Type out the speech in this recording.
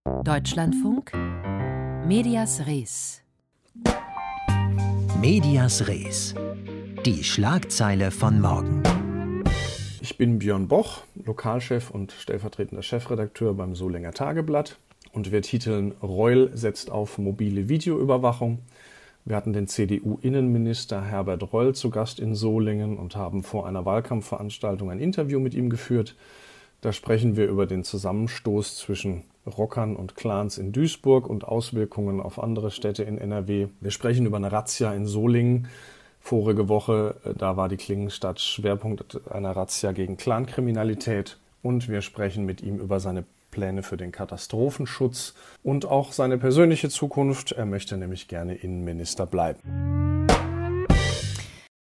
Deutschlandfunk Medias Res. Medias Res. Die Schlagzeile von morgen. Ich bin Björn Boch, Lokalchef und stellvertretender Chefredakteur beim Solinger Tageblatt, und wir titeln: Reul setzt auf mobile Videoüberwachung. Wir hatten den CDU-Innenminister Herbert Reul zu Gast in Solingen und haben vor einer Wahlkampfveranstaltung ein Interview mit ihm geführt. Da sprechen wir über den Zusammenstoß zwischen Rockern und Clans in Duisburg und Auswirkungen auf andere Städte in NRW. Wir sprechen über eine Razzia in Solingen. Vorige Woche, da war die Klingenstadt Schwerpunkt einer Razzia gegen Clankriminalität. Und wir sprechen mit ihm über seine Pläne für den Katastrophenschutz und auch seine persönliche Zukunft. Er möchte nämlich gerne Innenminister bleiben.